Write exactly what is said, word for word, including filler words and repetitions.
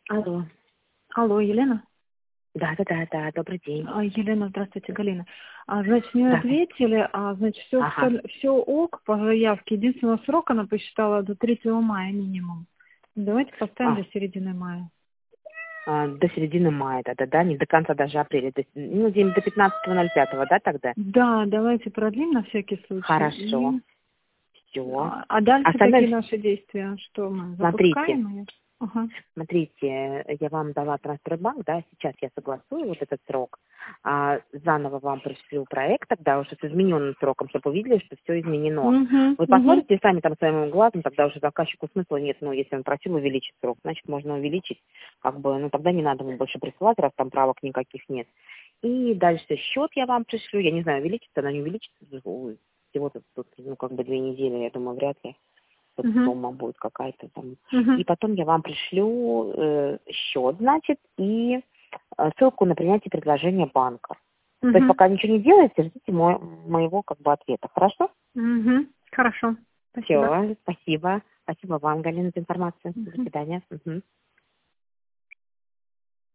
Алло. Алло, Елена? Да, да, да, да, добрый день. А, Елена, здравствуйте, Галина. А, значит, мне Да. ответили, а, значит, все, Ага. все ок по заявке. Единственного срока она посчитала до третьего мая минимум. Давайте поставим А, до середины мая. а, до середины мая, да, да, да, не до конца даже апреля. До, ну, день до пятнадцатого ноль пятого, да, тогда? Да, давайте продлим на всякий случай. Хорошо. И, Все. а, а дальше какие Остальное, наши действия? Что мы смотрите. запускаем ее? Ага. Смотрите, я вам дала трансфербанк, да, сейчас я согласую вот этот срок, а заново вам пришлю проект тогда уже с измененным сроком, чтобы увидели, что все изменено. Угу, Вы угу. посмотрите сами там своим глазом, тогда уже заказчику смысла нет, ну, если он просил увеличить срок, значит, можно увеличить, как бы, ну, тогда не надо ему больше присылать, раз там правок никаких нет. И дальше счет я вам пришлю, я не знаю, увеличится, она не увеличится, всего-то тут, ну, как бы две недели, я думаю, вряд ли. Тут Угу. сумма будет какая-то там. Угу. И потом я вам пришлю э, счет, значит, и э, ссылку на принятие предложения банка. То есть Угу. пока ничего не делаете, ждите мой, моего как бы ответа. Хорошо? Угу. Хорошо. Спасибо. Все, спасибо. Спасибо вам, Галина, за информацию. До Мгм. свидания. Мгм.